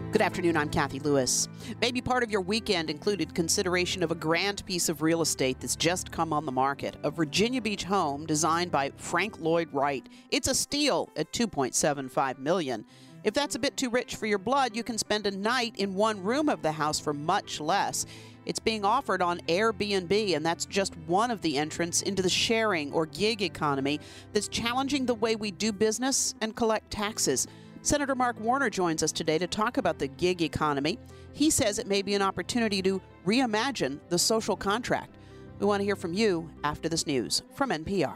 Good afternoon, I'm Kathy Lewis. Maybe part of your weekend included consideration of a grand piece of real estate that's just come on the market, a Virginia Beach home designed by Frank Lloyd Wright. It's a steal at $2.75 million. If that's a bit too rich for your blood, you can spend a night in one room of the house for much less. It's being offered on Airbnb, and that's just one of the entrants into the sharing or gig economy that's challenging the way we do business and collect taxes. Senator Mark Warner joins us today to talk about the gig economy. He says it may be an opportunity to reimagine the social contract. We want to hear from you after this news from NPR.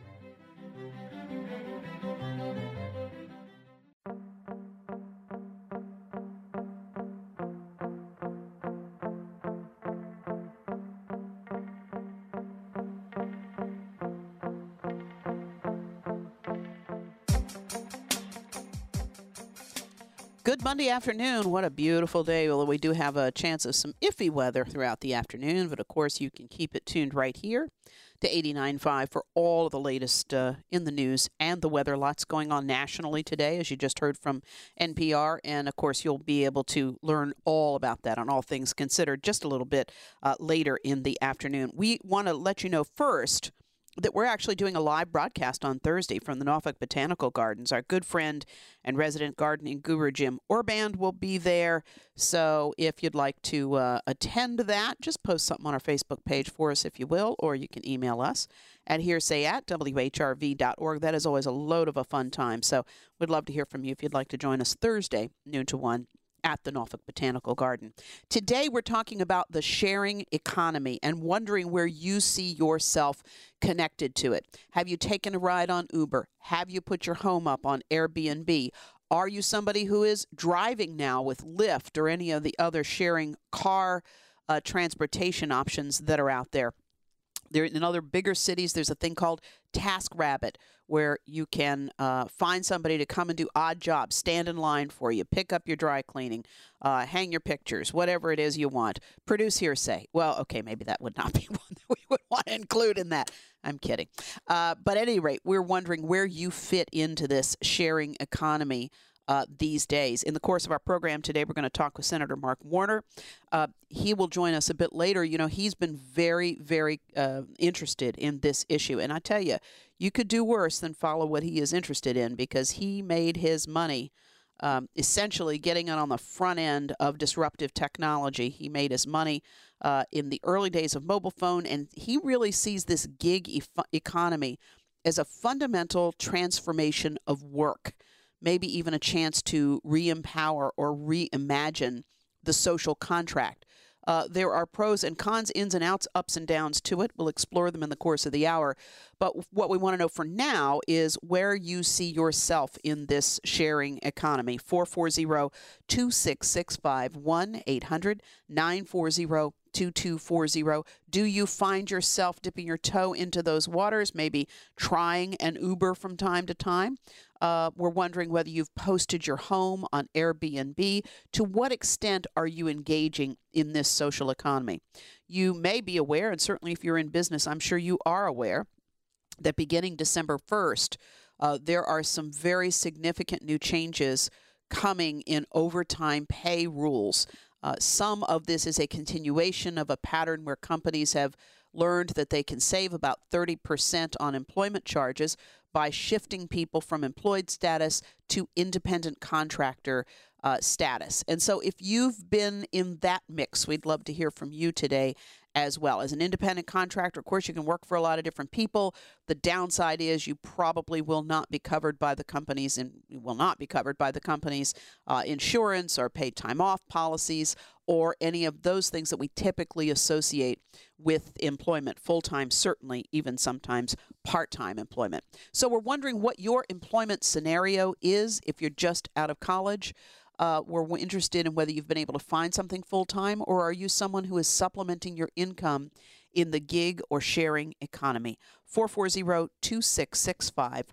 Good Monday afternoon. What a beautiful day. Well, we do have a chance of some iffy weather throughout the afternoon, but of course you can keep it tuned right here to 89.5 for all of the latest in the news and the weather. Lots going on nationally today, as you just heard from NPR, and of course you'll be able to learn all about that on All Things Considered just a little bit later in the afternoon. We want to let you know first that we're actually doing a live broadcast on Thursday from the Norfolk Botanical Gardens. Our good friend and resident gardening guru Jim Orband will be there. So if you'd like to attend that, just post something on our Facebook page for us, if you will, or you can email us at hearsay@whrv.org. That is always a load of a fun time. So we'd love to hear from you if you'd like to join us Thursday, noon to 1. At the Norfolk Botanical Garden. Today, we're talking about the sharing economy and wondering where you see yourself connected to it. Have you taken a ride on Uber? Have you put your home up on Airbnb? Are you somebody who is driving now with Lyft or any of the other sharing car transportation options that are out there? There, in other bigger cities, there's a thing called TaskRabbit, where you can find somebody to come and do odd jobs, stand in line for you, pick up your dry cleaning, hang your pictures, whatever it is you want. Produce hearsay. Well, okay, maybe that would not be one that we would want to include in that. I'm kidding. But at any rate, we're wondering where you fit into this sharing economy these days. In the course of our program today, we're going to talk with Senator Mark Warner. He will join us a bit later. You know, he's been very, very interested in this issue. And I tell you, you could do worse than follow what he is interested in, because he made his money essentially getting it on the front end of disruptive technology. He made his money in the early days of mobile phone, and he really sees this gig economy as a fundamental transformation of work. Maybe even a chance to re-empower or reimagine the social contract. There are pros and cons, ins and outs, ups and downs to it. We'll explore them in the course of the hour. But what we want to know for now is where you see yourself in this sharing economy. 440-2665, 1-800-940-2240. Do you find yourself dipping your toe into those waters, maybe trying an Uber from time to time? We're wondering whether you've posted your home on Airbnb. To what extent are you engaging in this social economy? You may be aware, and certainly if you're in business, I'm sure you are aware, that beginning December 1st, there are some very significant new changes coming in overtime pay rules. Some of this is a continuation of a pattern where companies have learned that they can save about 30% on employment charges by shifting people from employed status to independent contractor status. And so if you've been in that mix, we'd love to hear from you today as well. As an independent contractor, of course, you can work for a lot of different people. The downside is you probably will not be covered by the companies, and will not be covered by the companies' insurance or paid time off policies or any of those things that we typically associate with employment, full-time, certainly, even sometimes part-time employment. So we're wondering what your employment scenario is if you're just out of college. We're interested in whether you've been able to find something full-time, or are you someone who is supplementing your income in the gig or sharing economy. 440-2665,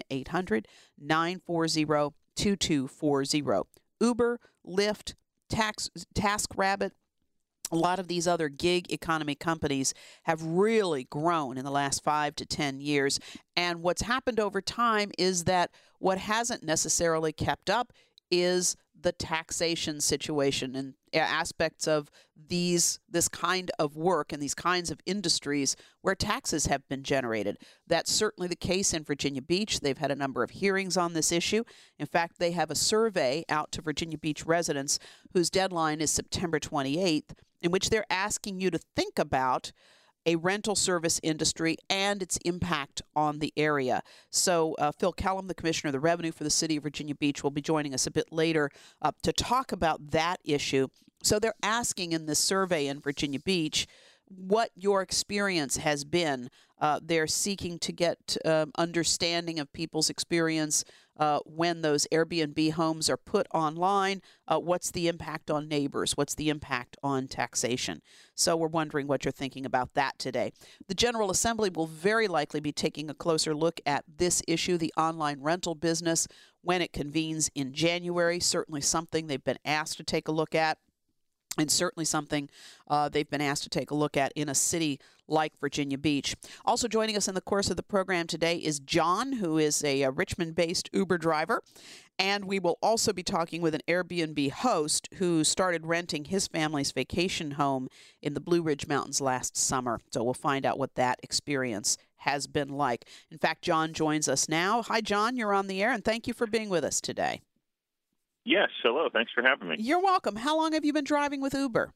1-800-940-2240. Uber, Lyft, TaskRabbit, a lot of these other gig economy companies have really grown in the last 5 to 10 years. And what's happened over time is that what hasn't necessarily kept up is the taxation situation and aspects of this kind of work and these kinds of industries where taxes have been generated. That's certainly the case in Virginia Beach. They've had a number of hearings on this issue. In fact, they have a survey out to Virginia Beach residents whose deadline is September 28th, in which they're asking you to think about a rental service industry and its impact on the area. So Phil Kellum, the Commissioner of the Revenue for the City of Virginia Beach, will be joining us a bit later to talk about that issue. So they're asking in this survey in Virginia Beach what your experience has been. They're seeking to get understanding of people's experience when those Airbnb homes are put online. What's the impact on neighbors? What's the impact on taxation? So we're wondering what you're thinking about that today. The General Assembly will very likely be taking a closer look at this issue, the online rental business, when it convenes in January. Certainly something they've been asked to take a look at, and certainly something they've been asked to take a look at in a city like Virginia Beach. Also joining us in the course of the program today is John, who is a Richmond-based Uber driver. And we will also be talking with an Airbnb host who started renting his family's vacation home in the Blue Ridge Mountains last summer. So we'll find out what that experience has been like. In fact, John joins us now. Hi, John. You're on the air, and thank you for being with us today. Yes, hello. Thanks for having me. You're welcome. How long have you been driving with Uber?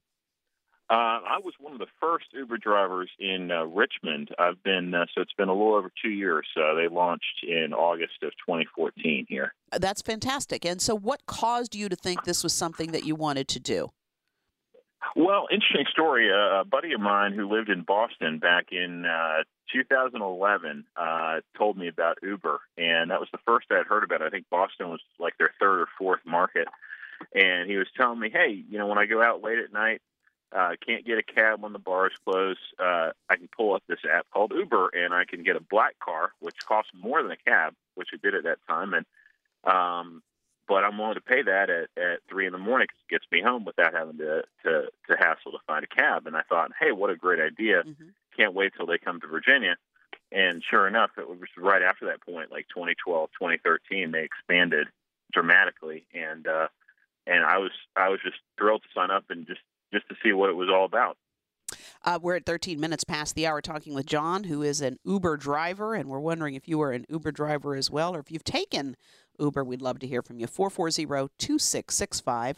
I was one of the first Uber drivers in Richmond. I've been so it's been a little over 2 years. They launched in August of 2014 here. That's fantastic. And so what caused you to think this was something that you wanted to do? Well, interesting story. A buddy of mine who lived in Boston back in 2011 told me about Uber, and that was the first I'd heard about it. I think Boston was like their third or fourth market. And he was telling me, hey, when I go out late at night, can't get a cab when the bars close, I can pull up this app called Uber, and I can get a black car, which costs more than a cab, which it did at that time. And but I'm willing to pay that at 3 in the morning because it gets me home without having to hassle to find a cab. And I thought, hey, what a great idea. Mm-hmm. Can't wait till they come to Virginia. And sure enough, it was right after that point, like 2012, 2013, they expanded dramatically. And I was just thrilled to sign up and just to see what it was all about. We're at 13 minutes past the hour talking with John, who is an Uber driver, and we're wondering if you are an Uber driver as well, or if you've taken Uber. We'd love to hear from you. 440-2665,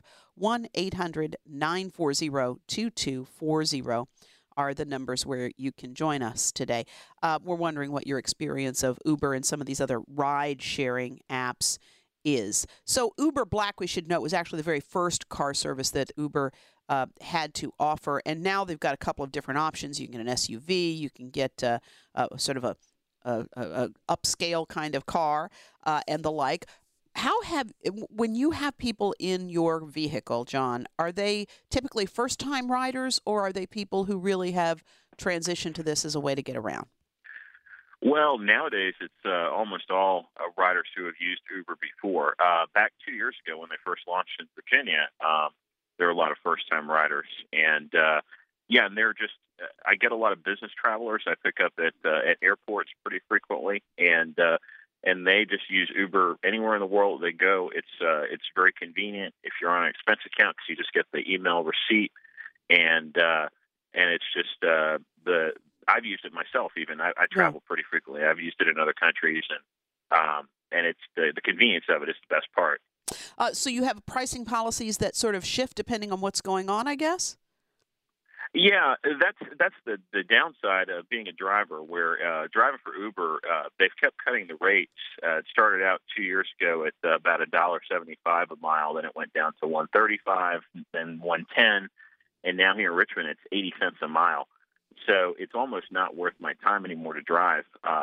1-800-940-2240 are the numbers where you can join us today. We're wondering what your experience of Uber and some of these other ride-sharing apps is. So Uber Black, we should note, was actually the very first car service that Uber had to offer, and now they've got a couple of different options. You can get an SUV, you can get sort of a upscale kind of car and the like. When you have people in your vehicle, John, are they typically first-time riders, or are they people who really have transitioned to this as a way to get around? Well, nowadays it's almost all riders who have used Uber before. Back 2 years ago when they first launched in Virginia, there were a lot of first-time riders. And, and they're just I get a lot of business travelers I pick up at airports pretty frequently, and they just use Uber anywhere in the world they go. It's very convenient if you're on an expense account because you just get the email receipt, and it's just I've used it myself. Even I travel pretty frequently. I've used it in other countries, and it's the convenience of it is the best part. So you have pricing policies that sort of shift depending on what's going on, I guess? Yeah, that's the downside of being a driver. Where driving for Uber, they've kept cutting the rates. It started out 2 years ago at about $1.75 a mile, then it went down to $1.35, then $1.10, and now here in Richmond it's 80 cents a mile. So it's almost not worth my time anymore to drive.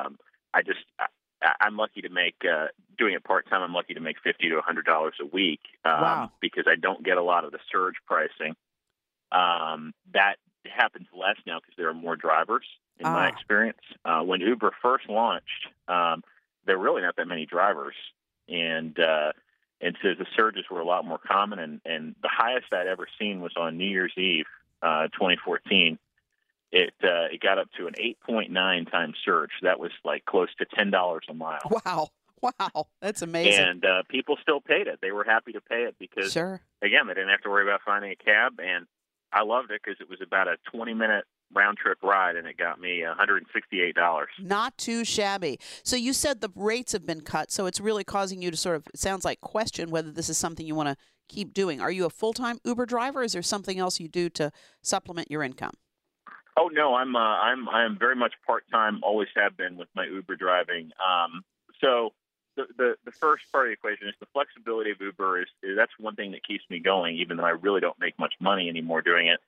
I'm lucky to make doing it part time. I'm lucky to make $50 to $100 a week because I don't get a lot of the surge pricing. That happens less now because there are more drivers in my experience. When Uber first launched, there were really not that many drivers, and so the surges were a lot more common. And the highest I'd ever seen was on New Year's Eve, 2014. It got up to an 8.9 times surge. That was like close to $10 a mile. Wow, that's amazing. And people still paid it. They were happy to pay it because, Sure. again, they didn't have to worry about finding a cab. And I loved it because it was about a 20-minute round-trip ride, and it got me $168. Not too shabby. So you said the rates have been cut, so it's really causing you to sort of, it sounds like, question whether this is something you want to keep doing. Are you a full-time Uber driver? Or is there something else you do to supplement your income? Oh no, I'm very much part-time. Always have been with my Uber driving. So the first part of the equation is the flexibility of Uber is that's one thing that keeps me going, even though I really don't make much money anymore doing it.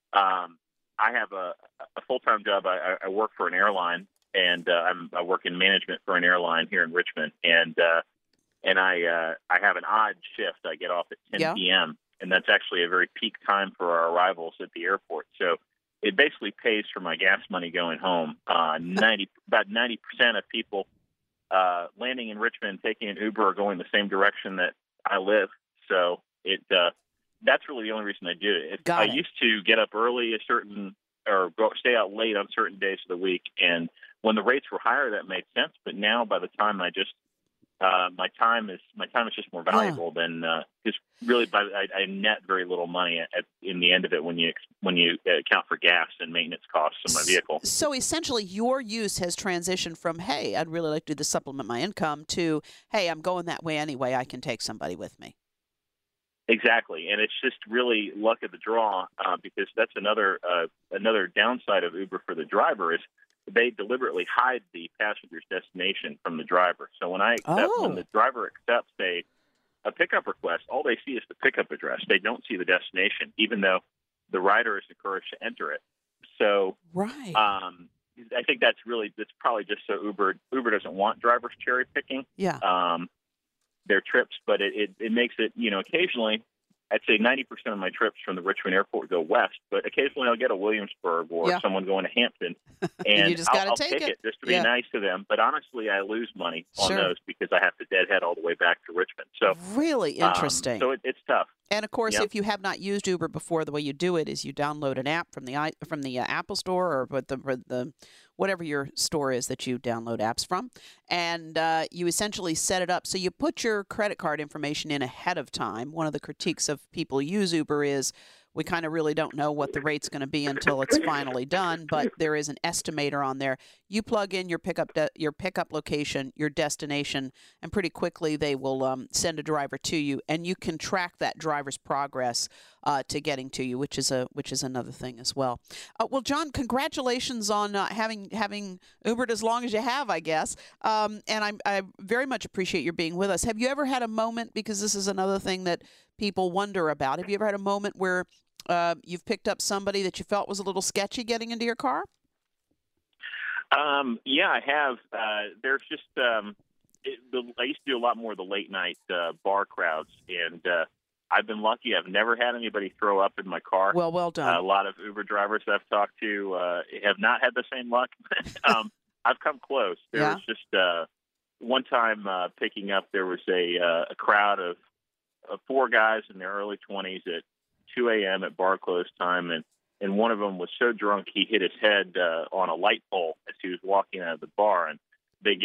I have a full-time job. I work for an airline, and I work in management for an airline here in Richmond, and I have an odd shift. I get off at 10 p.m., and that's actually a very peak time for our arrivals at the airport. So it basically pays for my gas money going home. About 90% of people landing in Richmond, taking an Uber, are going the same direction that I live. So that's really the only reason I do it. I used to get up early stay out late on certain days of the week, and when the rates were higher, that made sense. But now, by the time my time is just more valuable than because really I net very little money in the end of it when you account for gas and maintenance costs of my vehicle. So essentially, your use has transitioned from, hey, I'd really like to do this supplement my income, to, hey, I'm going that way anyway, I can take somebody with me. Exactly, and it's just really luck of the draw because that's another downside of Uber for the driver is they deliberately hide the passenger's destination from the driver. So when the driver accepts a pickup request, all they see is the pickup address. They don't see the destination, even though the rider is encouraged to enter it. So right. I think that's probably just so Uber doesn't want drivers cherry picking. Yeah. Their trips, but it makes it, occasionally, I'd say 90% of my trips from the Richmond airport go west, but occasionally I'll get a Williamsburg or someone going to Hampton, and you just I'll take it just to be nice to them. But honestly, I lose money on those because I have to deadhead all the way back to Richmond. So really interesting. So it's tough. And of course, if you have not used Uber before, the way you do it is you download an app from the Apple Store or the whatever your store is that you download apps from, and you essentially set it up. So you put your credit card information in ahead of time. One of the critiques of people who use Uber is we kind of really don't know what the rate's going to be until it's finally done, but there is an estimator on there. You plug in your pickup location, your destination, and pretty quickly they will send a driver to you, and you can track that driver's progress to getting to you, which is another thing as well. Well, John, congratulations on having Ubered as long as you have, I guess. And I very much appreciate your being with us. Have you ever had a moment, because this is another thing that people wonder about, have you ever had a moment where you've picked up somebody that you felt was a little sketchy getting into your car? Yeah, I have. There's just I used to do a lot more of the late night bar crowds, and I've been lucky. I've never had anybody throw up in my car. Well done. A lot of Uber drivers I've talked to have not had the same luck. I've come close. There was just one time picking up. There was a crowd of 4 guys in their early 20s at 2 a.m. at bar close time, and one of them was so drunk he hit his head on a light pole as he was walking out of the bar, and it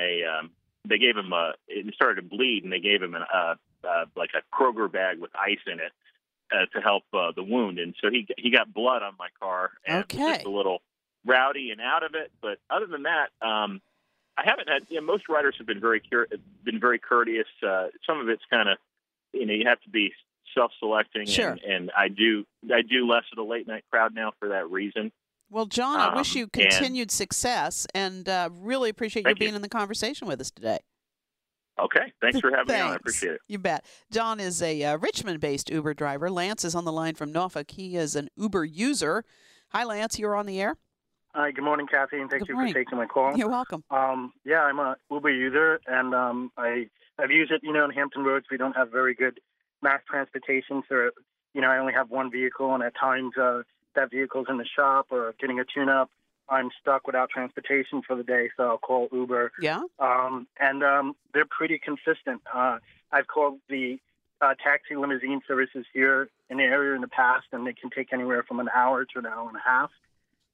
started to bleed, and they gave him like a Kroger bag with ice in it to help the wound, and so he got blood on my car, and was just a little rowdy and out of it. But other than that, I haven't had. Most riders have been very courteous. Some of it's kind of you have to be self-selecting, and I do less of the late night crowd now for that reason. Well, John, I wish you continued success, and really appreciate you being in the conversation with us today. Okay, thanks for having me on. I appreciate it. You bet. John is a Richmond-based Uber driver. Lance is on the line from Norfolk. He is an Uber user. Hi, Lance. You're on the air. Hi. Good morning, Kathy, and thank you for taking my call. You're welcome. Yeah, I'm a Uber user, and I've used it. In Hampton Roads, we don't have very good mass transportation, so I only have one vehicle, and at times that vehicle's in the shop or getting a tune-up. I'm stuck without transportation for the day, so I'll call Uber. Yeah. And they're pretty consistent. I've called the taxi limousine services here in the area in the past, and they can take anywhere from an hour to an hour and a half.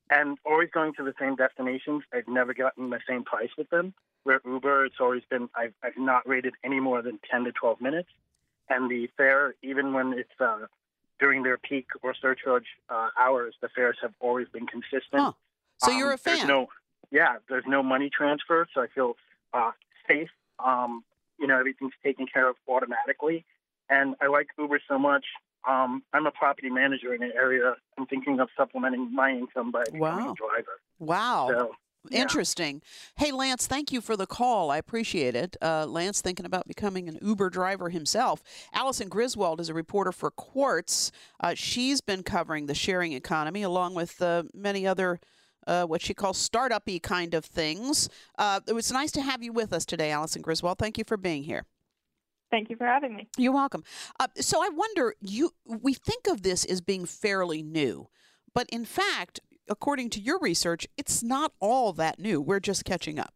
and always going to the same destinations. I've never gotten the same price with them. Where Uber, it's always been, I've not rated any more than 10 to 12 minutes. And the fare, even when it's during their peak or surcharge hours, the fares have always been consistent. Huh. So you're a fan. There's no money transfer, so I feel safe. Everything's taken care of automatically. And I like Uber so much. I'm a property manager in an area. I'm thinking of supplementing my income by becoming a driver. Wow. So, interesting. Hey, Lance, thank you for the call. I appreciate it. Lance thinking about becoming an Uber driver himself. Allison Griswold is a reporter for Quartz. She's been covering the sharing economy along with many other what she calls startup-y kind of things. It was nice to have you with us today, Allison Griswold. Thank you for being here. Thank you for having me. You're welcome. So I wonder, we think of this as being fairly new, but in fact, according to your research, it's not all that new. We're just catching up.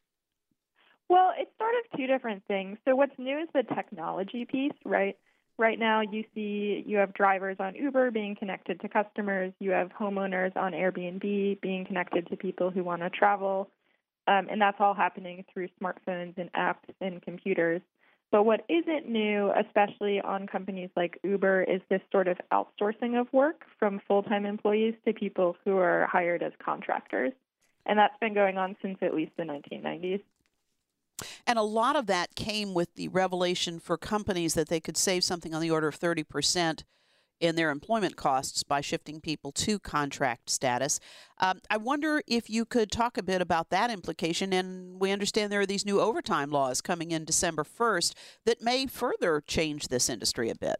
Well, it's sort of two different things. So what's new is the technology piece, right? Right now, you have drivers on Uber being connected to customers. You have homeowners on Airbnb being connected to people who want to travel. And that's all happening through smartphones and apps and computers. But what isn't new, especially on companies like Uber, is this sort of outsourcing of work from full-time employees to people who are hired as contractors. And that's been going on since at least the 1990s. And a lot of that came with the revelation for companies that they could save something on the order of 30% in their employment costs by shifting people to contract status. I wonder if you could talk a bit about that implication. And we understand there are these new overtime laws coming in December 1st that may further change this industry a bit.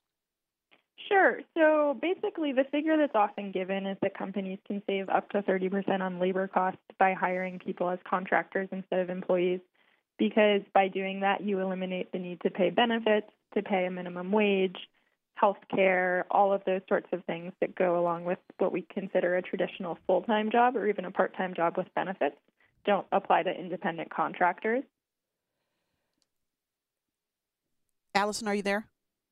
Sure. So basically, the figure that's often given is that companies can save up to 30% on labor costs by hiring people as contractors instead of employees, because by doing that, you eliminate the need to pay benefits, to pay a minimum wage, health care, all of those sorts of things that go along with what we consider a traditional full-time job or even a part-time job with benefits don't apply to independent contractors. Allison, are you there?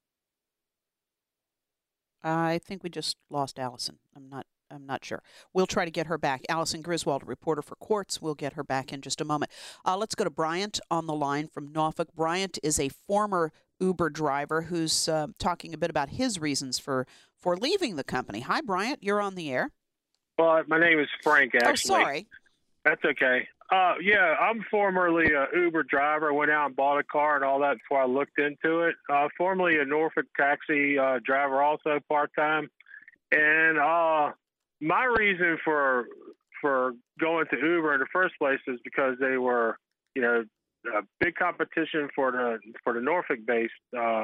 I think we just lost Allison. I'm not sure. We'll try to get her back. Allison Griswold, a reporter for Quartz. We'll get her back in just a moment. Let's go to Bryant on the line from Norfolk. Bryant is a former Uber driver who's talking a bit about his reasons for leaving the company. Hi, Bryant. You're on the air. Well, my name is Frank, actually. Oh, sorry. That's okay. I'm formerly an Uber driver. Went out and bought a car and all that before I looked into it. Formerly a Norfolk taxi driver, also part-time. And my reason for going to Uber in the first place is because they were, a big competition for the Norfolk-based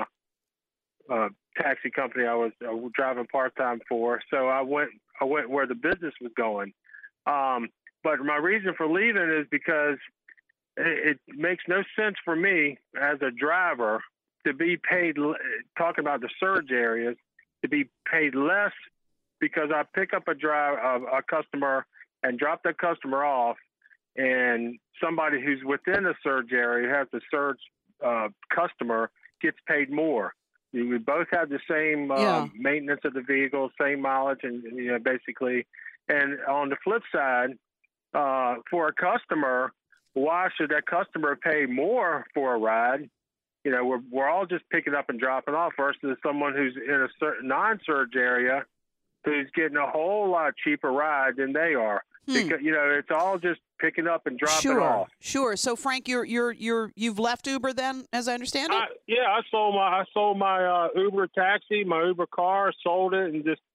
taxi company I was driving part-time for. So I went where the business was going. But my reason for leaving is because it makes no sense for me as a driver to be paid, talking about the surge areas, to be paid less because I pick up a customer and drop that customer off, and somebody who's within a surge area, has the surge customer, gets paid more. We both have the same maintenance of the vehicle, same mileage, and basically. And on the flip side, for a customer, why should that customer pay more for a ride? We're all just picking up and dropping off versus someone who's in a certain non-surge area who's getting a whole lot cheaper ride than they are. Because it's all just picking up and dropping off. Sure. So Frank, you've left Uber then, as I understand it? I sold my Uber taxi, my Uber car, sold it,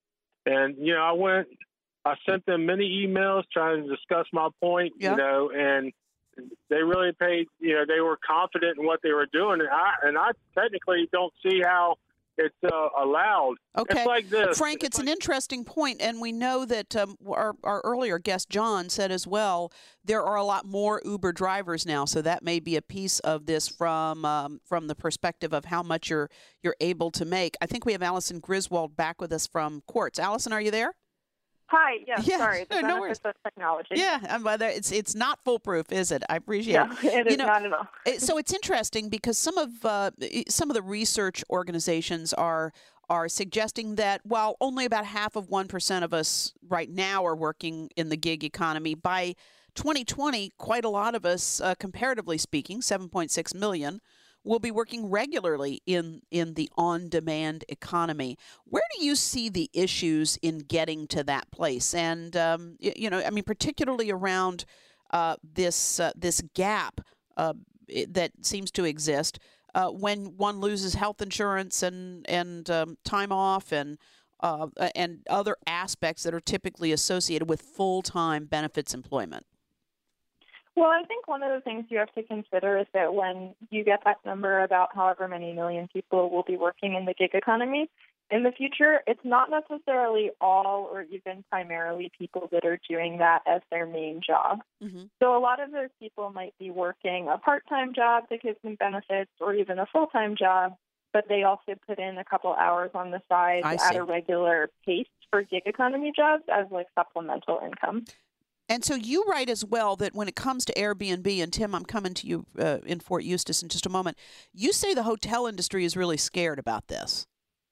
I sent them many emails trying to discuss my point, and they really paid, they were confident in what they were doing. And I technically don't see how it's allowed. Okay. It's like this. Frank, it's an interesting point, and we know that our earlier guest, John, said as well, there are a lot more Uber drivers now, so that may be a piece of this from the perspective of how much you're able to make. I think we have Allison Griswold back with us from Quartz. Allison, are you there? Hi. Yes. Sorry. The benefits of technology. Yeah. It's not foolproof, is it? I appreciate it. It is not at all. So it's interesting because some of the research organizations are are suggesting that while only about half of 1% of us right now are working in the gig economy, by 2020, quite a lot of us, comparatively speaking, 7.6 million, will be working regularly in the on-demand economy. Where do you see the issues in getting to that place? And, particularly around this gap that seems to exist when one loses health insurance and time off and other aspects that are typically associated with full-time benefits employment. Well, I think one of the things you have to consider is that when you get that number about however many million people will be working in the gig economy in the future, it's not necessarily all or even primarily people that are doing that as their main job. Mm-hmm. So a lot of those people might be working a part-time job that gives them benefits or even a full-time job, but they also put in a couple hours on the side at a regular pace for gig economy jobs as like supplemental income. And so you write as well that when it comes to Airbnb, and Tim, I'm coming to you in Fort Eustis in just a moment, you say the hotel industry is really scared about this.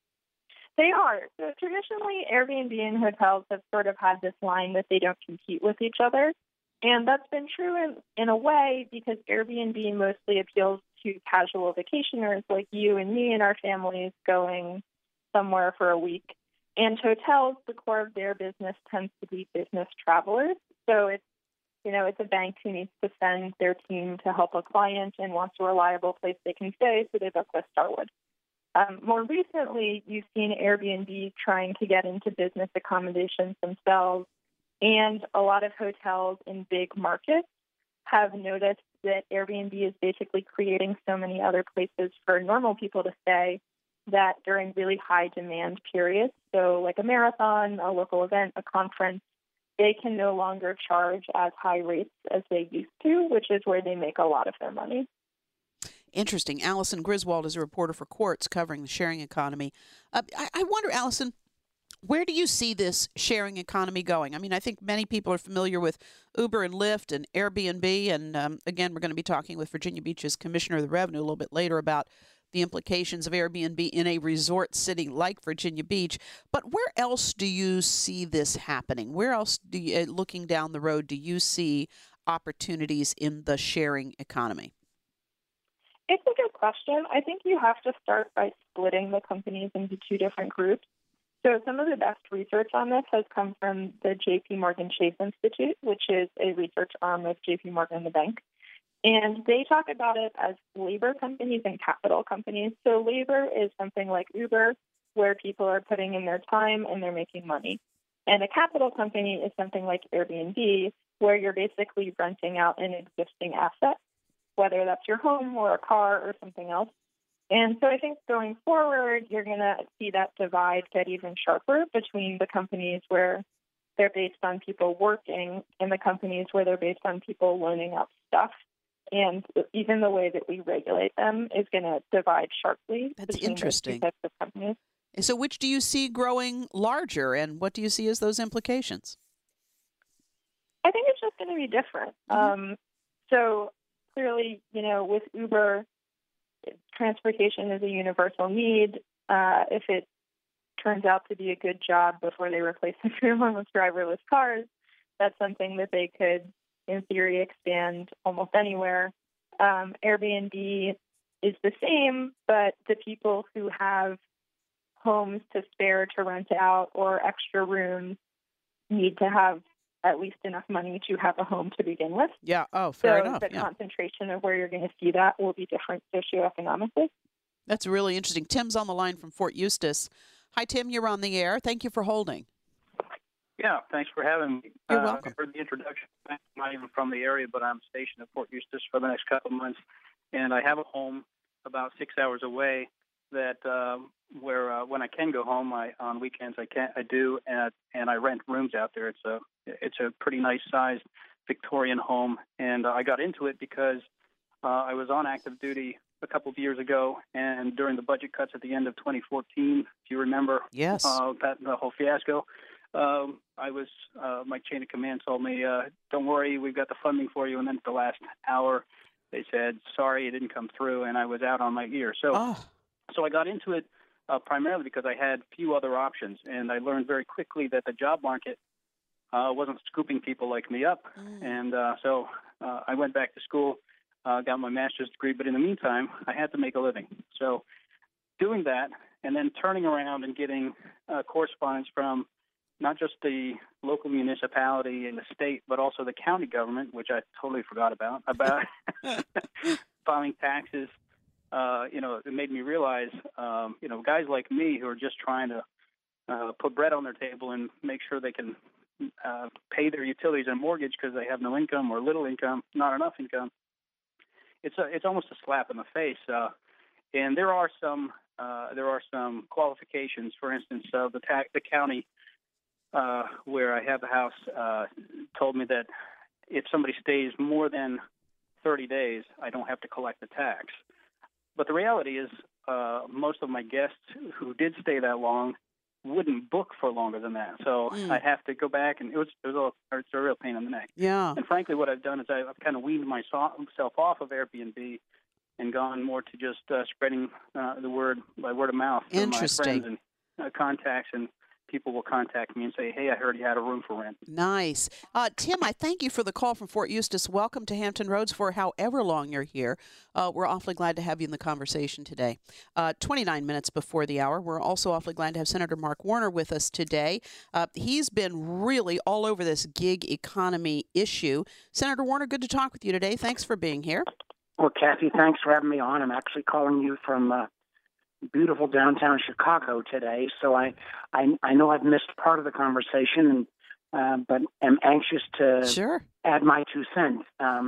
They are. So traditionally, Airbnb and hotels have sort of had this line that they don't compete with each other. And that's been true in a way because Airbnb mostly appeals to casual vacationers like you and me and our families going somewhere for a week. And hotels, the core of their business tends to be business travelers. So it's a bank who needs to send their team to help a client and wants a reliable place they can stay, so they book with Starwood. More recently, you've seen Airbnb trying to get into business accommodations themselves, and a lot of hotels in big markets have noticed that Airbnb is basically creating so many other places for normal people to stay that during really high demand periods, so like a marathon, a local event, a conference, they can no longer charge as high rates as they used to, which is where they make a lot of their money. Interesting. Allison Griswold is a reporter for Quartz covering the sharing economy. I wonder, Allison, where do you see this sharing economy going? I mean, I think many people are familiar with Uber and Lyft and Airbnb. And again, we're going to be talking with Virginia Beach's Commissioner of the Revenue a little bit later about the implications of Airbnb in a resort city like Virginia Beach. But where else do you see this happening? Where else do you, looking down the road, do you see opportunities in the sharing economy? It's a good question. I think you have to start by splitting the companies into two different groups. So some of the best research on this has come from the J.P. Morgan Chase Institute, which is a research arm of J.P. Morgan, the bank. And they talk about it as labor companies and capital companies. So labor is something like Uber, where people are putting in their time and they're making money. And a capital company is something like Airbnb, where you're basically renting out an existing asset, whether that's your home or a car or something else. And so I think going forward, you're going to see that divide get even sharper between the companies where they're based on people working and the companies where they're based on people loaning out stuff. And even the way that we regulate them is going to divide sharply. That's between interesting. Those two types of companies. So which do you see growing larger, and what do you see as those implications? I think it's just going to be different. Mm-hmm. So clearly, with Uber, transportation is a universal need. If it turns out to be a good job before they replace everyone with driverless cars, that's something that they could, in theory, expand almost anywhere. Airbnb is the same, but the people who have homes to spare to rent out or extra rooms need to have at least enough money to have a home to begin with. Yeah. Oh, fair enough. So the concentration of where you're going to see that will be different socioeconomically. That's really interesting. Tim's on the line from Fort Eustis. Hi, Tim. You're on the air. Thank you for holding. Yeah, thanks for having me. You're welcome. I heard the introduction. I'm not even from the area, but I'm stationed at Fort Eustis for the next couple of months, and I have a home about 6 hours away that where when I can go home, on weekends I do, and I rent rooms out there. It's a pretty nice sized Victorian home, and I got into it because I was on active duty a couple of years ago, and during the budget cuts at the end of 2014, if you remember, yes, the whole fiasco. My chain of command told me, don't worry, we've got the funding for you. And then at the last hour, they said, sorry, it didn't come through. And I was out on my ear. So I got into it primarily because I had few other options, and I learned very quickly that the job market wasn't scooping people like me up, and so I went back to school, got my master's degree, but in the meantime, I had to make a living. So doing that, and then turning around and getting correspondence from not just the local municipality and the state, but also the county government, which I totally forgot about filing taxes. It made me realize, guys like me who are just trying to put bread on their table and make sure they can pay their utilities and mortgage because they have no income or little income, not enough income. It's almost a slap in the face. And there are some qualifications. For instance, the county where I have the house told me that if somebody stays more than 30 days, I don't have to collect the tax. But the reality is, most of my guests who did stay that long wouldn't book for longer than that. So I have to go back, and it's a real pain in the neck. Yeah. And frankly, what I've done is I've kind of weaned myself off of Airbnb and gone more to just spreading the word by word of mouth to my friends and contacts, and people will contact me and say, hey, I heard you had a room for rent. Nice. Tim, I thank you for the call from Fort Eustis. Welcome to Hampton Roads for however long you're here. We're awfully glad to have you in the conversation today. 29 minutes before the hour. We're also awfully glad to have Senator Mark Warner with us today. He's been really all over this gig economy issue. Senator Warner, good to talk with you today. Thanks for being here. Well, Kathy, thanks for having me on. I'm actually calling you from beautiful downtown Chicago today, so I know I've missed part of the conversation, but am anxious to add my 2 cents.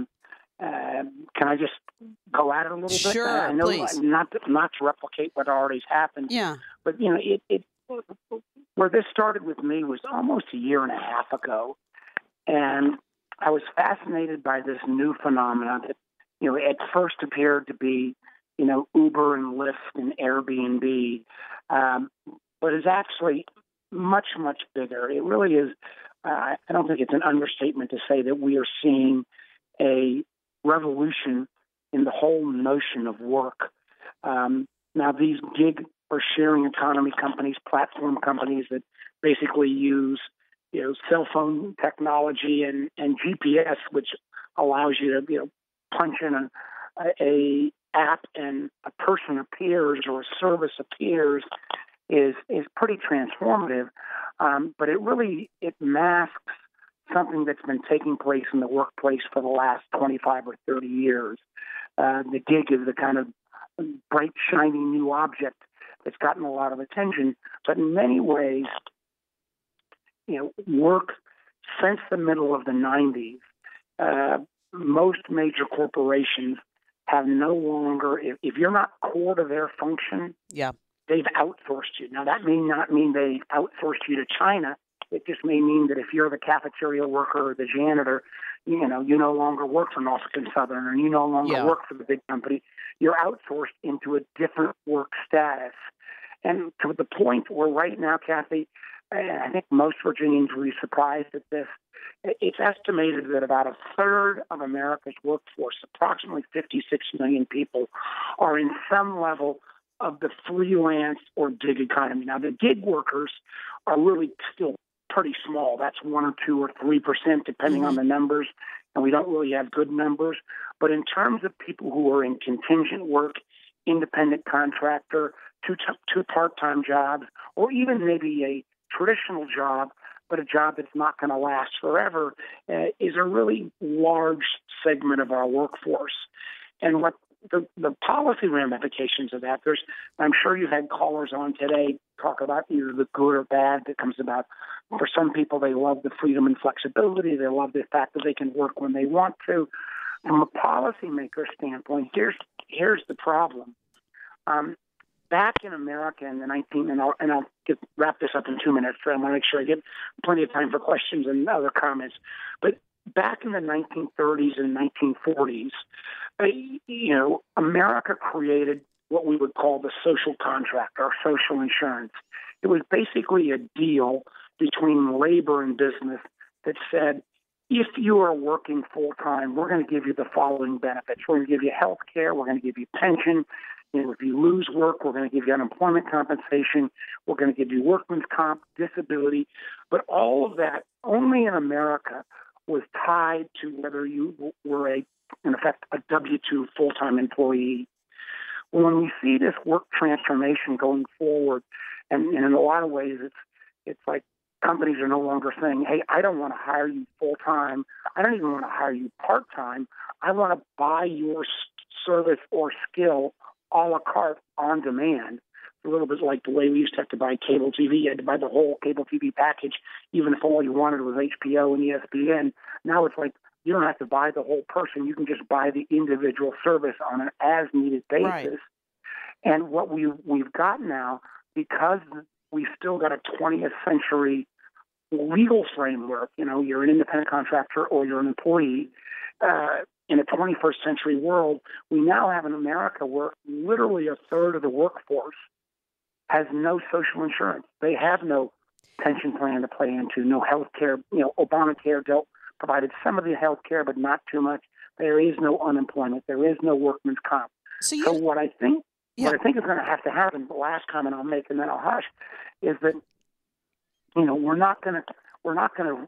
Can I just go at it a little bit? Sure, I know please. Not to replicate what already happened. Yeah. But it where this started with me was almost a year and a half ago, and I was fascinated by this new phenomenon that at first appeared to be Uber and Lyft and Airbnb, but is actually much, much bigger. It really is. I don't think it's an understatement to say that we are seeing a revolution in the whole notion of work. Now, these gig or sharing economy companies, platform companies that basically use cell phone technology and GPS, which allows you to punch in a app and a person appears or a service appears, is pretty transformative. But it masks something that's been taking place in the workplace for the last 25 or 30 years. The gig is the kind of bright, shiny new object that's gotten a lot of attention. But in many ways, work since the middle of the 90s, most major corporations have no longer, if you're not core to their function, they've outsourced you. Now, that may not mean they outsourced you to China. It just may mean that if you're the cafeteria worker or the janitor, you no longer work for Norfolk and Southern, or you no longer work for the big company. You're outsourced into a different work status. And to the point where right now, Kathy, I think most Virginians will be surprised at this. It's estimated that about a third of America's workforce, approximately 56 million people, are in some level of the freelance or gig economy. Now, the gig workers are really still pretty small. That's 1 or 2 or 3%, depending on the numbers, and we don't really have good numbers. But in terms of people who are in contingent work, independent contractor, two part-time jobs, or even maybe a traditional job, but a job that's not going to last forever, is a really large segment of our workforce. And what the policy ramifications of that, I'm sure you've had callers on today talk about either the good or bad that comes about. For some people, they love the freedom and flexibility. They love the fact that they can work when they want to. From a policymaker standpoint, here's the problem. Back in America in the I'll wrap this up in 2 minutes, so I want to make sure I get plenty of time for questions and other comments. But back in the 1930s and 1940s, America created what we would call the social contract or social insurance. It was basically a deal between labor and business that said, if you are working full-time, we're going to give you the following benefits. We're going to give you health care. We're going to give you pension. if you lose work, we're going to give you unemployment compensation. We're going to give you workman's comp, disability. But all of that, only in America, was tied to whether you were, in effect, a W-2 full-time employee. When we see this work transformation going forward, and in a lot of ways it's like companies are no longer saying, hey, I don't want to hire you full-time. I don't even want to hire you part-time. I want to buy your service or skill a la carte on demand. A little bit like the way we used to have to buy cable TV. You had to buy the whole cable TV package, even if all you wanted was HBO and ESPN. Now it's like you don't have to buy the whole person. You can just buy the individual service on an as-needed basis. Right. And what we've got now, because we've still got a 20th century legal framework, you're an independent contractor or you're an employee, in a 21st century world, we now have in America where literally a third of the workforce has no social insurance. They have no pension plan to play into, no health care. Obamacare provided some of the health care, but not too much. There is no unemployment. There is no workman's comp. So what I think is going to have to happen, the last comment I'll make and then I'll hush, is that, we're not going to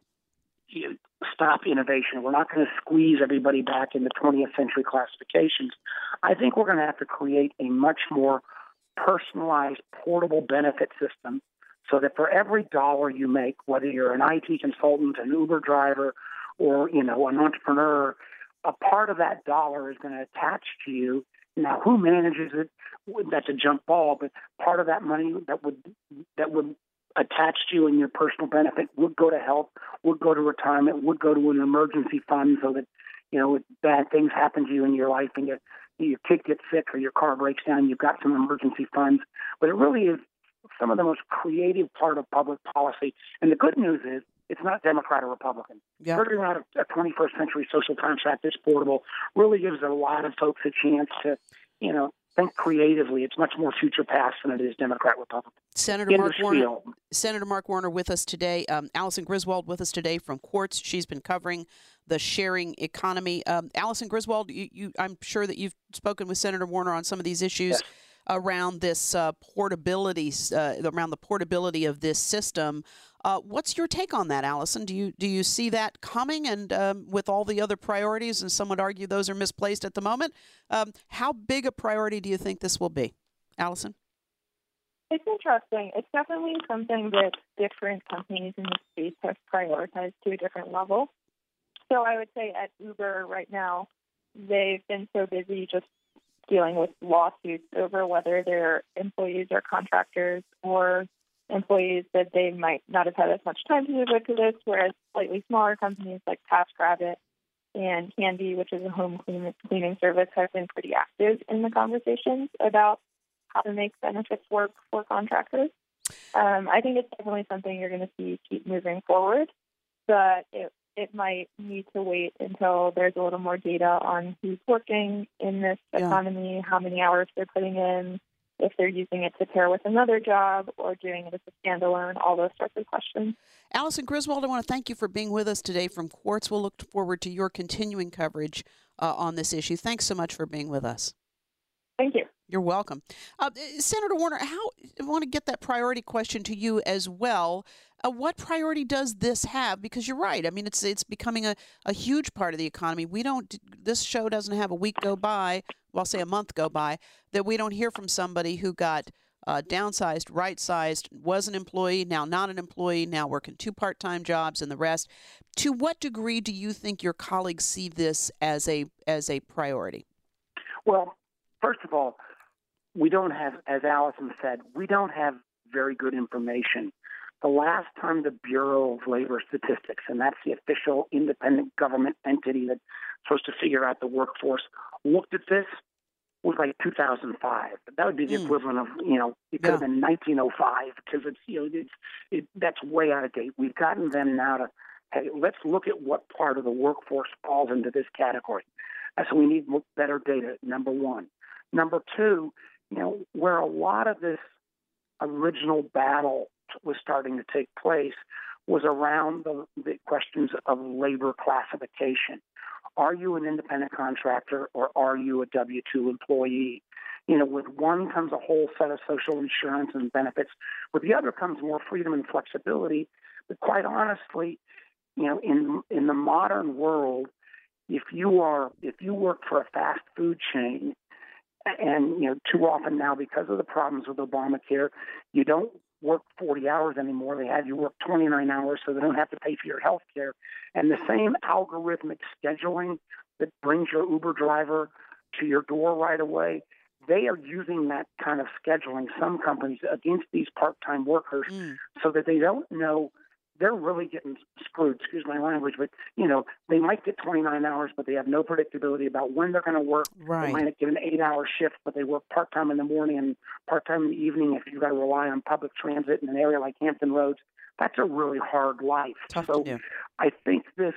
stop innovation. We're not going to squeeze everybody back into 20th century classifications. I think we're going to have to create a much more personalized, portable benefit system so that for every dollar you make, whether you're an IT consultant, an Uber driver, or, an entrepreneur, a part of that dollar is going to attach to you. Now, who manages it? That's a jump ball, but part of that money that would attach to you in your personal benefit would go to health, would go to retirement, would go to an emergency fund so that, if bad things happen to you in your life and your kid gets sick or your car breaks down, you've got some emergency funds. But it really is some of the most creative part of public policy. And the good news is it's not Democrat or Republican. Yeah. Figuring out a 21st century social contract that's portable really gives a lot of folks a chance to, think creatively. It's much more future past than it is Democrat, Republican. Senator Mark Warner with us today. Allison Griswold with us today from Quartz. She's been covering the sharing economy. Allison Griswold, I'm sure that you've spoken with Senator Warner on some of these issues. Yes. Around this portability, around the portability of this system. What's your take on that, Allison? Do you see that coming? And with all the other priorities, and some would argue those are misplaced at the moment, how big a priority do you think this will be, Allison? It's interesting. It's definitely something that different companies in the space have prioritized to a different level. So I would say at Uber right now, they've been so busy just dealing with lawsuits over whether their employees are contractors or employees that they might not have had as much time to devote to this, whereas slightly smaller companies like TaskRabbit and Candy, which is a home cleaning service, have been pretty active in the conversations about how to make benefits work for contractors. I think it's definitely something you're going to see keep moving forward, but it might need to wait until there's a little more data on who's working in this economy, how many hours they're putting in, if they're using it to pair with another job or doing it as a standalone, all those sorts of questions. Allison Griswold, I want to thank you for being with us today from Quartz. We'll look forward to your continuing coverage on this issue. Thanks so much for being with us. Thank you. You're welcome. Senator Warner, I want to get that priority question to you as well. What priority does this have? Because you're right. I mean, it's becoming a huge part of the economy. This show doesn't have a week go by, well, say a month go by, that we don't hear from somebody who got downsized, right-sized, was an employee, now not an employee, now working 2 part-time jobs and the rest. To what degree do you think your colleagues see this as a priority? Well, first of all, we don't have, as Allison said, we don't have very good information. The last time the Bureau of Labor Statistics, and that's the official independent government entity that's supposed to figure out the workforce, looked at this, was like 2005. That would be the equivalent of, it could have been 1905 because that's way out of date. We've gotten them now to, hey, let's look at what part of the workforce falls into this category. So we need better data, number one. Number two, where a lot of this original battle was starting to take place was around the questions of labor classification. Are you an independent contractor or are you a W-2 employee? With one comes a whole set of social insurance and benefits. With the other comes more freedom and flexibility. But quite honestly, in the modern world, if you work for a fast food chain, and too often now because of the problems with Obamacare, you don't work 40 hours anymore. They have you work 29 hours so they don't have to pay for your health care. And the same algorithmic scheduling that brings your Uber driver to your door right away, they are using that kind of scheduling, some companies, against these part-time workers so that they don't know they're really getting screwed, excuse my language, but, they might get 29 hours, but they have no predictability about when they're going to work. Right. They might get an 8-hour shift, but they work part-time in the morning and part-time in the evening if you've got to rely on public transit in an area like Hampton Roads. That's a really hard life. Tough to do. I think this,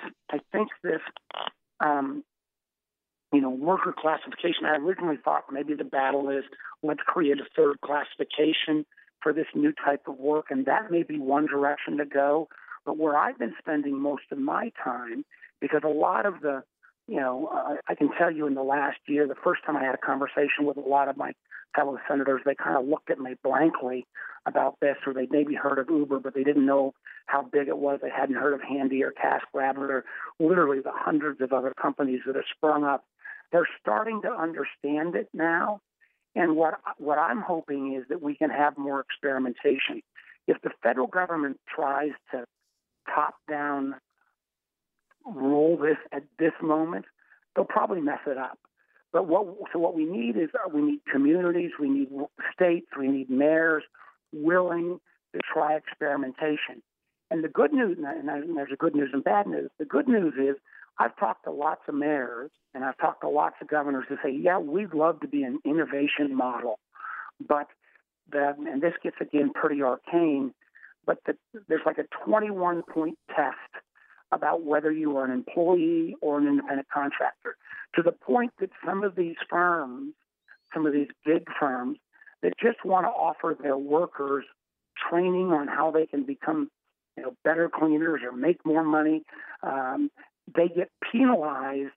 worker classification, I originally thought maybe the battle is let's create a third classification for this new type of work, and that may be one direction to go. But where I've been spending most of my time, because a lot of the, I can tell you in the last year, the first time I had a conversation with a lot of my fellow senators, they kind of looked at me blankly about this, or they maybe heard of Uber, but they didn't know how big it was. They hadn't heard of Handy or TaskRabbit or literally the hundreds of other companies that have sprung up. They're starting to understand it now. And what I'm hoping is that we can have more experimentation. If the federal government tries to top-down rule this at this moment, they'll probably mess it up. But what we need is we need communities, we need states, we need mayors willing to try experimentation. And the good news, and there's a good news and bad news. The good news is I've talked to lots of mayors and I've talked to lots of governors who say, yeah, we'd love to be an innovation model. But and this gets, again, pretty arcane, but there's like a 21-point test about whether you are an employee or an independent contractor, to the point that some of these firms, some of these big firms that just want to offer their workers training on how they can become better cleaners or make more money, they get penalized.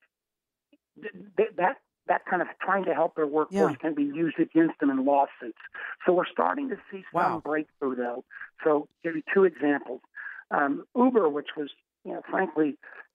That kind of trying to help their workforce can be used against them in lawsuits. So we're starting to see some breakthrough, though. So give you two examples. Uber, which was, frankly,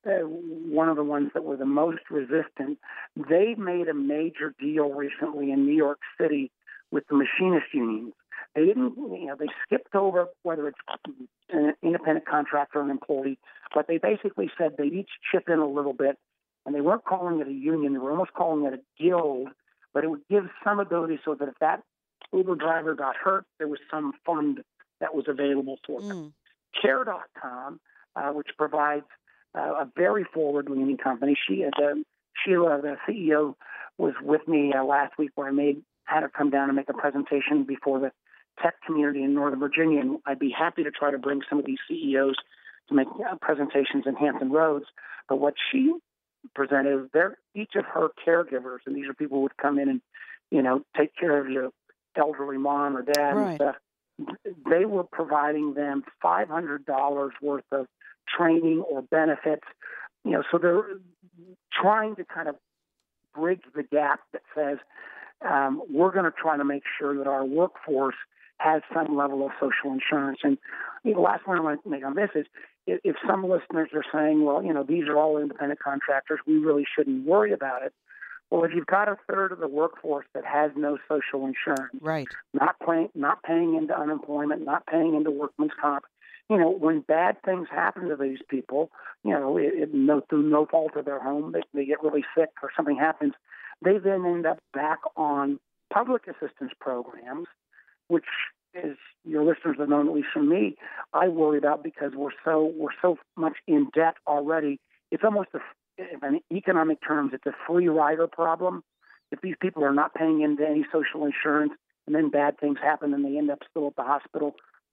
one of the ones that were the most resistant, they made a major deal recently in New York City with the machinist unions. They didn't, they skipped over whether it's an independent contractor or an employee, but they basically said they'd each chip in a little bit, and they weren't calling it a union. They were almost calling it a guild, but it would give some ability so that if that Uber driver got hurt, there was some fund that was available for them. Care.com, which provides a very forward-leaning company. Sheila, the CEO, was with me last week where I had her come down and make a presentation before the tech community in Northern Virginia, and I'd be happy to try to bring some of these CEOs to make presentations in Hampton Roads. But what she presented, each of her caregivers, and these are people who would come in and, take care of your elderly mom or dad and stuff, they were providing them $500 worth of training or benefits, so they're trying to kind of bridge the gap that says we're going to try to make sure that our workforce has some level of social insurance. And the last point I want to make on this is if some listeners are saying, well, these are all independent contractors, we really shouldn't worry about it. Well, if you've got a third of the workforce that has no social insurance, not paying into unemployment, not paying into workman's comp, when bad things happen to these people, through no fault of their home, they get really sick or something happens, they then end up back on public assistance programs, which is, your listeners have known, at least from me, I worry about because we're so much in debt already. It's almost in economic terms, it's a free rider problem. If these people are not paying into any social insurance and then bad things happen and they end up still at the hospital,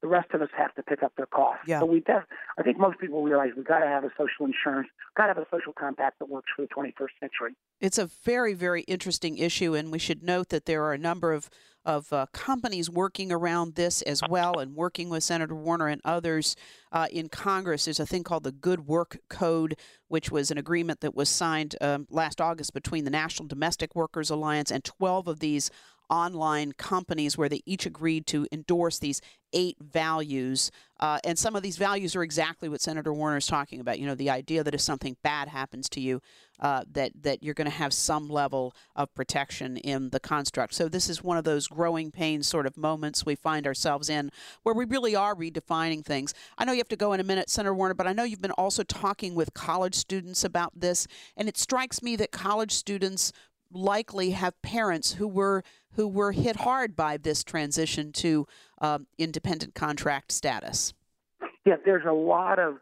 the rest of us have to pick up their costs. Yeah. So I think most people realize we've got to have a social insurance, got to have a social compact that works for the 21st century. It's a very, very interesting issue, and we should note that there are a number of companies working around this as well, and working with Senator Warner and others in Congress. There's a thing called the Good Work Code, which was an agreement that was signed last August between the National Domestic Workers Alliance and 12 of these online companies, where they each agreed to endorse these 8 values. And some of these values are exactly what Senator Warner is talking about. You know, the idea that if something bad happens to you, that you're going to have some level of protection in the construct. So this is one of those growing pains sort of moments we find ourselves in, where we really are redefining things. I know you have to go in a minute, Senator Warner, but I know you've been also talking with college students about this, and it strikes me that college students likely have parents who were hit hard by this transition to independent contract status. Yeah, there's a lot of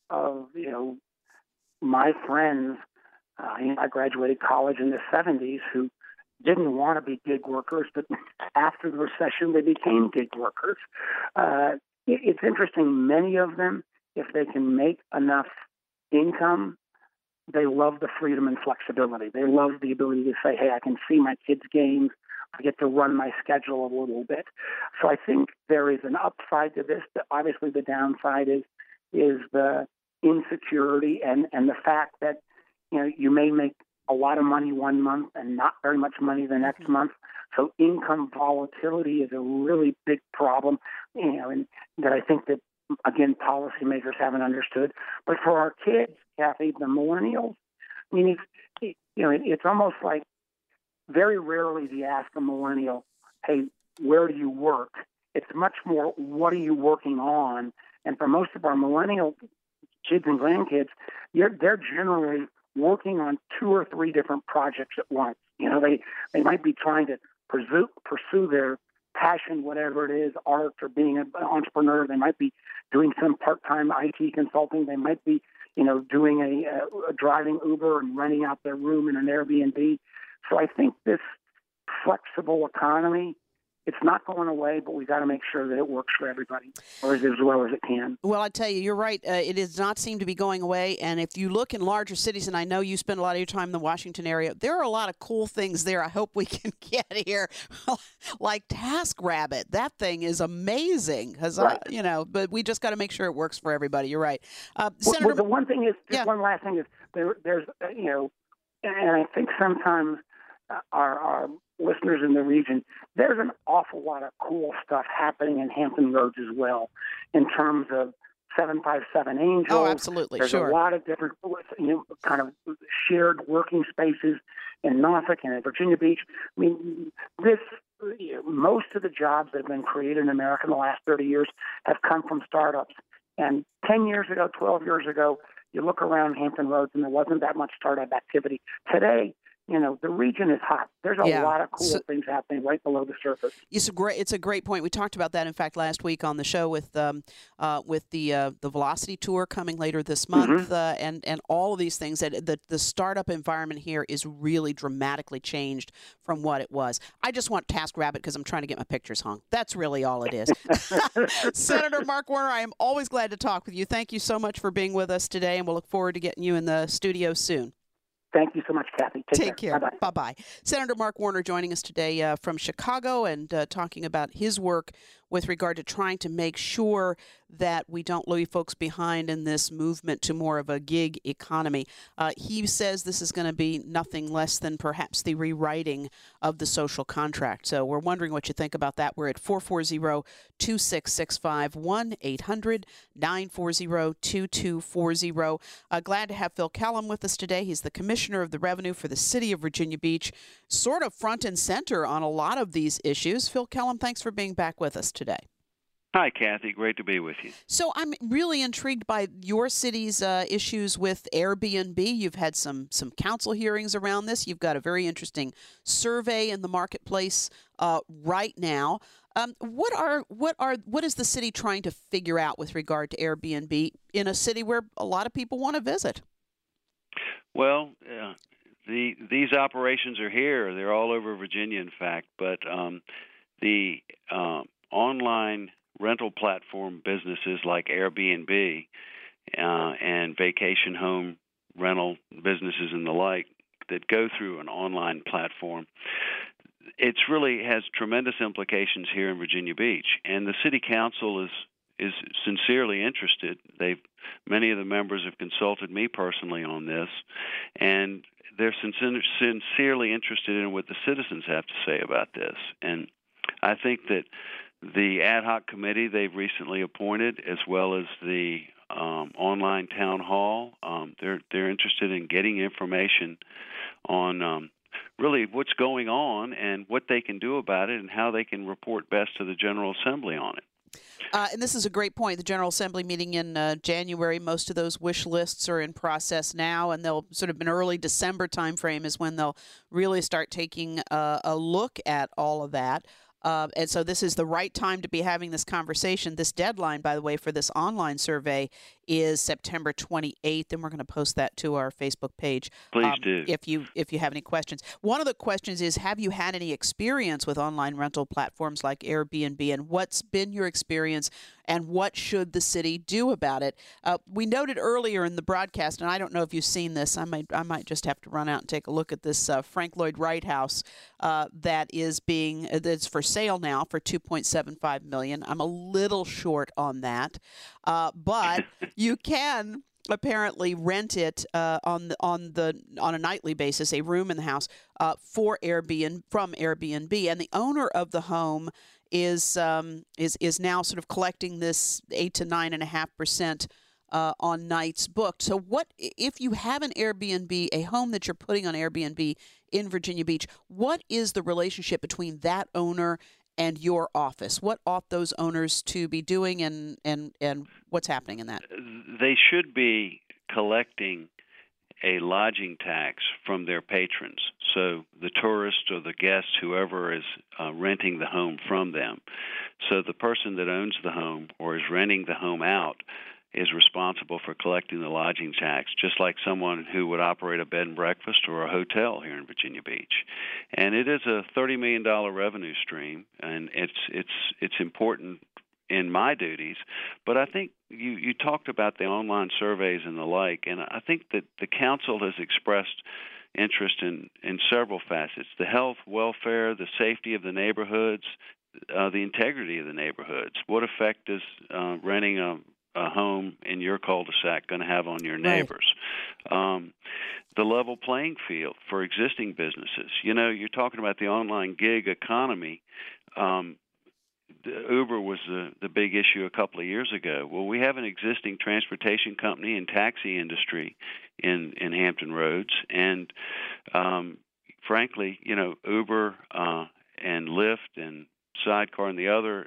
my friends. I graduated college in the 70s who didn't want to be gig workers, but after the recession, they became gig workers. It's interesting. Many of them, if they can make enough income, they love the freedom and flexibility. They love the ability to say, hey, I can see my kids' games. I get to run my schedule a little bit. So I think there is an upside to this. But obviously, the downside is the insecurity and the fact that you may make a lot of money one month and not very much money the next month. So income volatility is a really big problem, and that I think that, again, policymakers haven't understood. But for our kids, Kathy, the millennials, I mean, it's almost like very rarely do you ask a millennial, hey, where do you work? It's much more, what are you working on? And for most of our millennial kids and grandkids, they're generally working on 2 or 3 different projects at once. They might be trying to pursue their passion, whatever it is, art or being an entrepreneur. They might be doing some part-time IT consulting. They might be, doing a driving Uber and renting out their room in an Airbnb. So I think this flexible economy, it's not going away, but we got to make sure that it works for everybody, or as well as it can. Well, I tell you, you're right. It does not seem to be going away. And if you look in larger cities, and I know you spend a lot of your time in the Washington area, there are a lot of cool things there. I hope we can get here, like TaskRabbit. That thing is amazing, right. But we just got to make sure it works for everybody. You're right, Senator. Well, the one thing is, one last thing is, there's and I think sometimes our listeners in the region, there's an awful lot of cool stuff happening in Hampton Roads as well, in terms of 757 Angels. Oh, absolutely, There's sure. a lot of different, kind of shared working spaces in Norfolk and in Virginia Beach. I mean, most of the jobs that have been created in America in the last 30 years have come from startups. And 10 years ago, 12 years ago, you look around Hampton Roads and there wasn't that much startup activity. Today, the region is hot. There's a lot of cool things happening right below the surface. It's a great point. We talked about that, in fact, last week on the show with the Velocity Tour coming later this month, and all of these things. That the startup environment here is really dramatically changed from what it was. I just want TaskRabbit because I'm trying to get my pictures hung. That's really all it is. Senator Mark Warner, I am always glad to talk with you. Thank you so much for being with us today, and we'll look forward to getting you in the studio soon. Thank you so much, Kathy. Take care. Bye-bye. Bye-bye. Senator Mark Warner joining us today from Chicago, and talking about his work with regard to trying to make sure that we don't leave folks behind in this movement to more of a gig economy. He says this is going to be nothing less than perhaps the rewriting of the social contract. So we're wondering what you think about that. We're at 440-2665, 1-800-940-2240. Glad to have Phil Kellum with us today. He's the Commissioner of the Revenue for the City of Virginia Beach, sort of front and center on a lot of these issues. Phil Kellum, thanks for being back with us today. Hi, Kathy. Great to be with you. So I'm really intrigued by your city's issues with Airbnb. You've had some council hearings around this. You've got a very interesting survey in the marketplace right now. What is the city trying to figure out with regard to Airbnb in a city where a lot of people want to visit? Well, these operations are here. They're all over Virginia, in fact. But the online rental platform businesses like Airbnb and vacation home rental businesses and the like that go through an online platform, it really has tremendous implications here in Virginia Beach. And the City Council is sincerely interested. Many of the members have consulted me personally on this, and they're sincerely interested in what the citizens have to say about this. And I think that the ad hoc committee they've recently appointed, as well as the online town hall, they're interested in getting information on really what's going on and what they can do about it and how they can report best to the General Assembly on it. And this is a great point. The General Assembly meeting in January, most of those wish lists are in process now, and they'll sort of an early December timeframe is when they'll really start taking a look at all of that. And so this is the right time to be having this conversation. This deadline, by the way, for this online survey is September 28th, and we're going to post that to our Facebook page. Please do. If you have any questions. One of the questions is, have you had any experience with online rental platforms like Airbnb, and what's been your experience, and what should the city do about it? We noted earlier in the broadcast, and I don't know if you've seen this. I might just have to run out and take a look at this Frank Lloyd Wright house that's for sale now for $2.75 million. I'm a little short on that, but you can apparently rent it on a nightly basis, a room in the house from Airbnb, and the owner of the home is now sort of collecting this 8 to 9.5% on nights booked. So what if you have an Airbnb, a home that you're putting on Airbnb in Virginia Beach? What is the relationship between that owner and your office? What ought those owners to be doing, and what's happening in that? They should be collecting a lodging tax from their patrons. So the tourist or the guest, whoever is renting the home from them. So the person that owns the home or is renting the home out is responsible for collecting the lodging tax, just like someone who would operate a bed and breakfast or a hotel here in Virginia Beach. And it is a $30 million revenue stream, and it's important in my duties. But I think you talked about the online surveys and the like, and I think that the council has expressed interest in several facets: the health, welfare, the safety of the neighborhoods, the integrity of the neighborhoods. What effect is renting a home in your cul-de-sac going to have on your neighbors? Right. The level playing field for existing businesses. You know, you're talking about the online gig economy. Uber was the big issue a couple of years ago. Well, we have an existing transportation company and taxi industry in Hampton Roads, and frankly, you know, Uber and Lyft and Sidecar and the other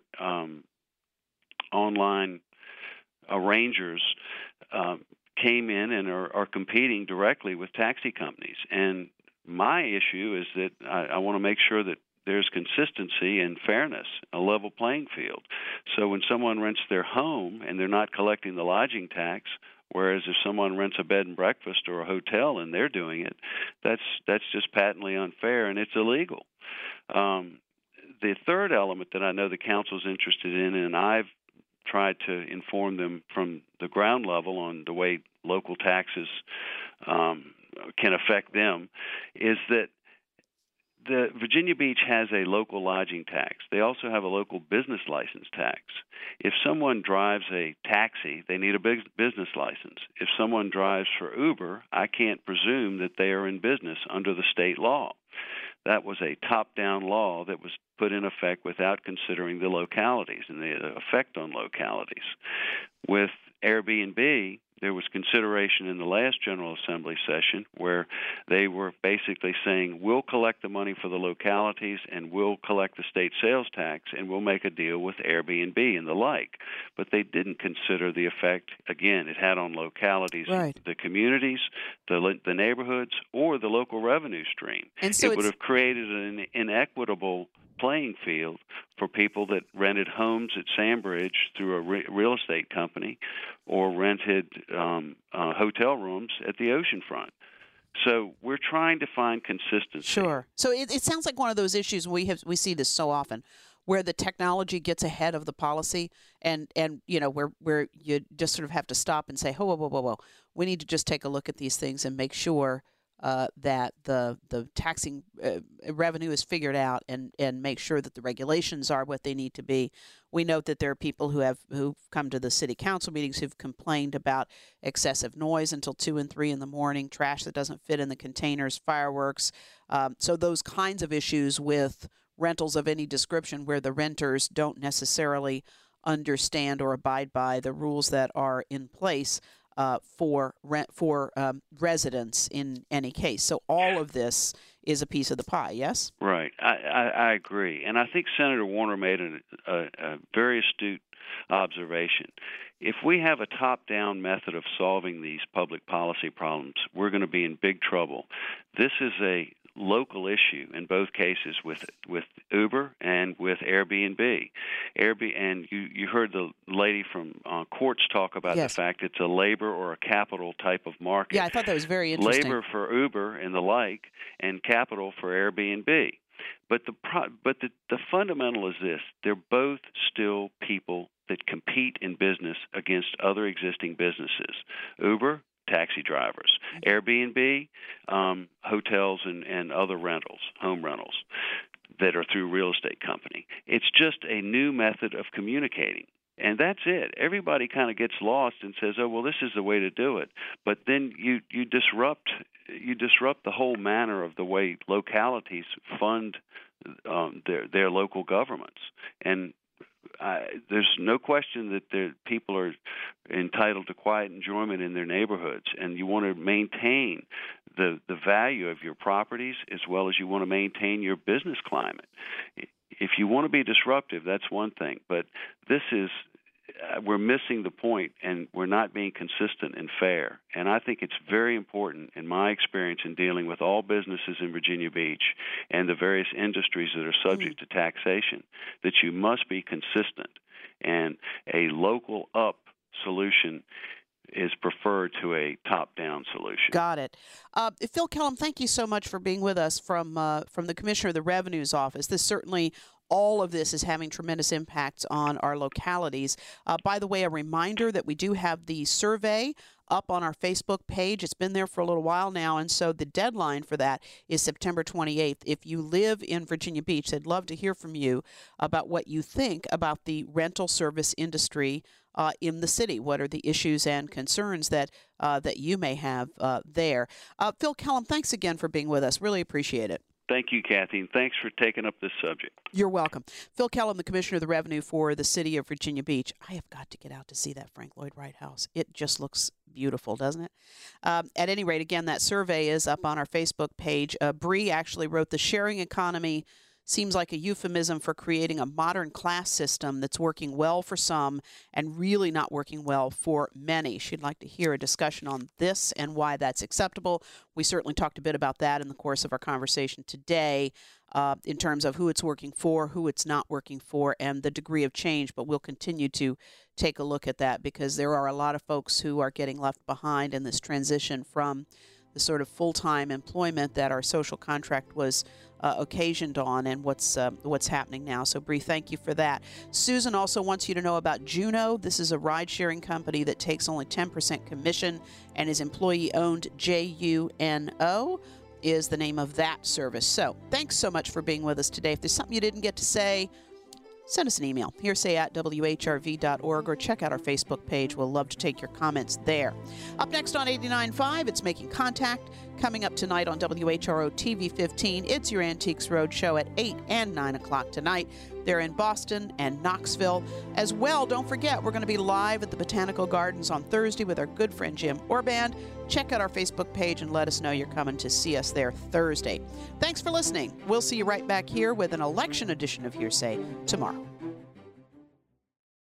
online arrangers came in and are competing directly with taxi companies. And my issue is that I want to make sure that there's consistency and fairness, a level playing field. So when someone rents their home and they're not collecting the lodging tax, whereas if someone rents a bed and breakfast or a hotel and they're doing it, that's just patently unfair and it's illegal. The third element that I know the council's interested in, and I've tried to inform them from the ground level on the way local taxes can affect them, is that the Virginia Beach has a local lodging tax. They also have a local business license tax. If someone drives a taxi, they need a business license. If someone drives for Uber, I can't presume that they are in business under the state law. That was a top-down law that was put in effect without considering the localities and the effect on localities. With Airbnb, there was consideration in the last General Assembly session where they were basically saying, we'll collect the money for the localities and we'll collect the state sales tax and we'll make a deal with Airbnb and the like. But they didn't consider the effect, again, it had on localities, right, the communities, the neighborhoods, or the local revenue stream. And so it would have created an inequitable playing field for people that rented homes at Sandbridge through a real estate company or rented hotel rooms at the oceanfront. So we're trying to find consistency. Sure. So it sounds like one of those issues we see this so often, where the technology gets ahead of the policy, and where you just sort of have to stop and say, whoa, we need to just take a look at these things and make sure that the taxing revenue is figured out, and make sure that the regulations are what they need to be. We note that there are people who've come to the city council meetings who've complained about excessive noise until 2 and 3 in the morning, trash that doesn't fit in the containers, fireworks. So those kinds of issues with rentals of any description where the renters don't necessarily understand or abide by the rules that are in place for residents in any case. So all of this is a piece of the pie, yes? Right. I agree. And I think Senator Warner made a very astute observation. If we have a top-down method of solving these public policy problems, we're going to be in big trouble. This is a local issue in both cases with Uber and with Airbnb. And you heard the lady from Courts talk about the fact it's a labor or a capital type of market. Yeah, I thought that was very interesting. Labor for Uber and the like, and capital for Airbnb. But the fundamental is this: they're both still people that compete in business against other existing businesses. Uber, taxi drivers. Airbnb, hotels and other rentals, home rentals that are through real estate company. It's just a new method of communicating. And that's it. Everybody kind of gets lost and says, "Oh, well, this is the way to do it." But then you disrupt the whole manner of the way localities fund their local governments. And there's no question that people are entitled to quiet enjoyment in their neighborhoods, and you want to maintain the value of your properties as well as you want to maintain your business climate. If you want to be disruptive, that's one thing, but this is we're missing the point, and we're not being consistent and fair. And I think it's very important, in my experience in dealing with all businesses in Virginia Beach and the various industries that are subject to taxation, that you must be consistent. And a local up solution is preferred to a top-down solution. Got it. Phil Kellum, thank you so much for being with us from the Commissioner of the Revenue's office. This certainly, all of this is having tremendous impacts on our localities. By the way, a reminder that we do have the survey up on our Facebook page. It's been there for a little while now, and so the deadline for that is September 28th. If you live in Virginia Beach, I'd love to hear from you about what you think about the rental service industry in the city. What are the issues and concerns that you may have there? Phil Kellum, thanks again for being with us. Really appreciate it. Thank you, Kathy, and thanks for taking up this subject. You're welcome. Phil Kellum, the Commissioner of the Revenue for the City of Virginia Beach. I have got to get out to see that Frank Lloyd Wright House. It just looks beautiful, doesn't it? At any rate, again, that survey is up on our Facebook page. Bree actually wrote, "The sharing economy seems like a euphemism for creating a modern class system that's working well for some and really not working well for many." She'd like to hear a discussion on this and why that's acceptable. We certainly talked a bit about that in the course of our conversation today in terms of who it's working for, who it's not working for, and the degree of change. But we'll continue to take a look at that because there are a lot of folks who are getting left behind in this transition from the sort of full-time employment that our social contract was occasioned on, and what's happening now. So, Bree, thank you for that. Susan also wants you to know about Juno. This is a ride-sharing company that takes only 10% commission and is employee-owned. JUNO is the name of that service. So, thanks so much for being with us today. If there's something you didn't get to say, send us an email, hearsay@whrv.org, or check out our Facebook page. We'll love to take your comments there. Up next on 89.5, it's Making Contact. Coming up tonight on WHRO TV 15, it's your Antiques Roadshow at 8 and 9 o'clock tonight. They're in Boston and Knoxville. As well, don't forget, we're going to be live at the Botanical Gardens on Thursday with our good friend Jim Orband. Check out our Facebook page and let us know you're coming to see us there Thursday. Thanks for listening. We'll see you right back here with an election edition of Hearsay tomorrow.